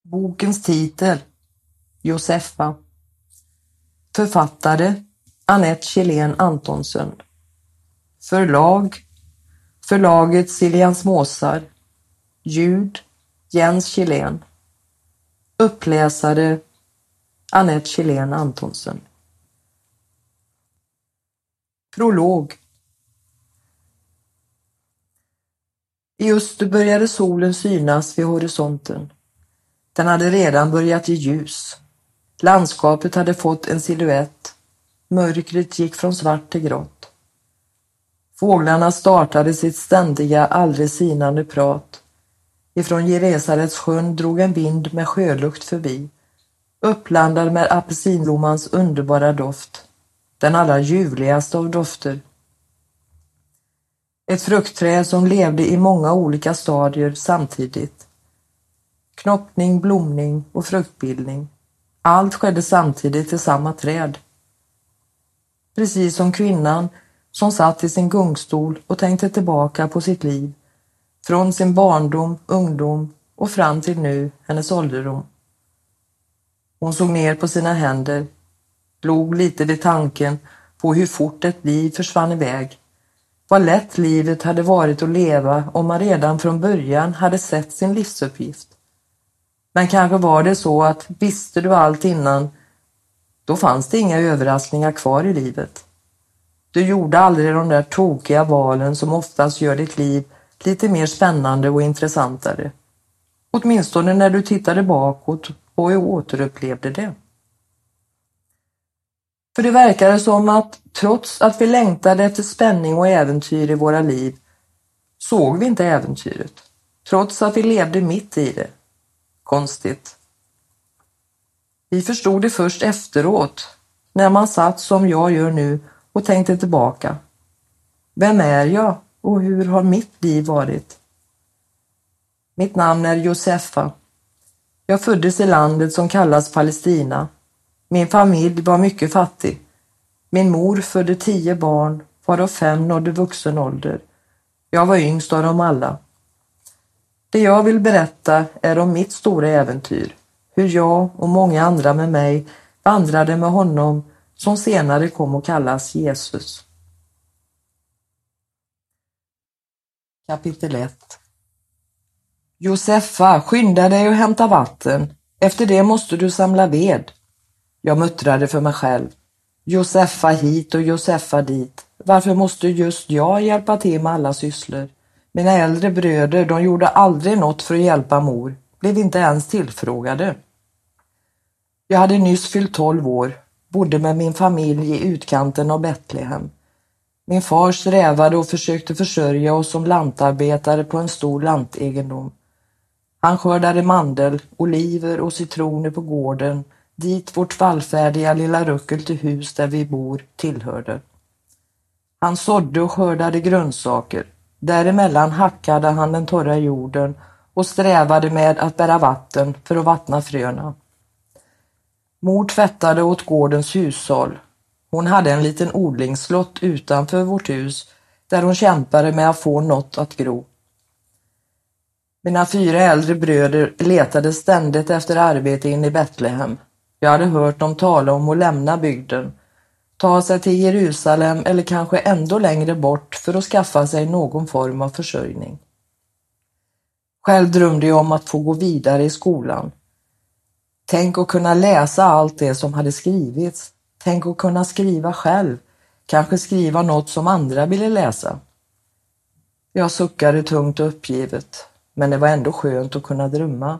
Bokens titel: Joseffa. Författare: Anette Kjellén Antonsen. Förlaget Sillians Måsar. Ljud: Jens Kjellén. Uppläsare: Anette Kjellén Antonsen. Prolog. I öster började solen synas vid horisonten. Den hade redan börjat ge ljus. Landskapet hade fått en silhuett. Mörkret gick från svart till grått. Fåglarna startade sitt ständiga, aldrig sinande prat. Ifrån Geresarets sjön drog en vind med sjölukt förbi, uppblandad med apelsinblommans underbara doft, den allra ljuvligaste av dofter. Ett fruktträd som levde i många olika stadier samtidigt. Knoppning, blomning och fruktbildning. Allt skedde samtidigt i samma träd. Precis som kvinnan som satt i sin gungstol och tänkte tillbaka på sitt liv, från sin barndom, ungdom och fram till nu, hennes ålderdom. Hon såg ner på sina händer, log lite vid tanken på hur fort ett liv försvann iväg. Vad lätt livet hade varit att leva om man redan från början hade sett sin livsuppgift. Men kanske var det så att visste du allt innan, då fanns det inga överraskningar kvar i livet. Du gjorde aldrig de där tokiga valen som oftast gör ditt liv lite mer spännande och intressantare. Åtminstone när du tittade bakåt och återupplevde det. För det verkade som att trots att vi längtade efter spänning och äventyr i våra liv, såg vi inte äventyret. Trots att vi levde mitt i det. Konstigt. Vi förstod det först efteråt, när man satt som jag gör nu och tänkte tillbaka. Vem är jag och hur har mitt liv varit? Mitt namn är Joseffa. Jag föddes i landet som kallas Palestina. Min familj var mycket fattig. Min mor födde 10 barn, varav 5 nådde vuxen ålder. Jag var yngst av dem alla. Det jag vill berätta är om mitt stora äventyr. Hur jag och många andra med mig vandrade med honom som senare kom att kallas Jesus. Kapitel 1. Joseffa, skynda dig och hämta vatten. Efter det måste du samla ved. Jag muttrade för mig själv. Joseffa hit och Joseffa dit. Varför måste just jag hjälpa till med alla sysslor? Mina äldre bröder, de gjorde aldrig något för att hjälpa mor. Blev inte ens tillfrågade. Jag hade nyss fyllt 12 år. Bodde med min familj i utkanten av Betlehem. Min far strävade och försökte försörja oss som lantarbetare på en stor lantegendom. Han skördade mandel, oliver och citroner på gården, dit vårt fallfärdiga lilla ruckel till hus där vi bor tillhörde. Han sådde och skördade grönsaker. Däremellan hackade han den torra jorden och strävade med att bära vatten för att vattna fröna. Mor tvättade åt gårdens hushåll. Hon hade en liten odlingslott utanför vårt hus där hon kämpade med att få något att gro. Mina 4 äldre bröder letade ständigt efter arbete in i Betlehem. Jag hade hört dem tala om att lämna bygden, ta sig till Jerusalem eller kanske ändå längre bort för att skaffa sig någon form av försörjning. Själv drömde jag om att få gå vidare i skolan. Tänk att kunna läsa allt det som hade skrivits. Tänk att kunna skriva själv. Kanske skriva något som andra ville läsa. Jag suckade tungt och uppgivet, men det var ändå skönt att kunna drömma.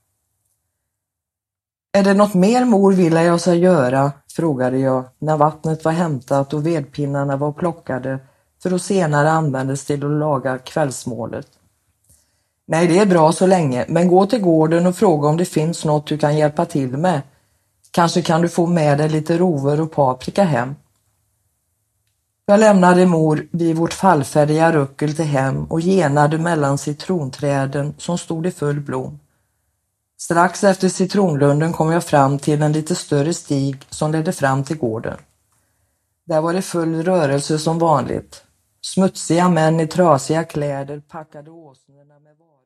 Är det något mer mor vill jag ska göra? Frågade jag när vattnet var hämtat och vedpinnarna var plockade för att senare användas till att laga kvällsmålet. Nej, det är bra så länge, men gå till gården och fråga om det finns något du kan hjälpa till med. Kanske kan du få med dig lite rovor och paprika hem. Jag lämnade mor vid vårt fallfärdiga ruckel till hem och genade mellan citronträden som stod i full blom. Strax efter citronlunden kom jag fram till en lite större stig som ledde fram till gården. Där var det full rörelse som vanligt. Smutsiga män i trasiga kläder packade åsnorna med varor.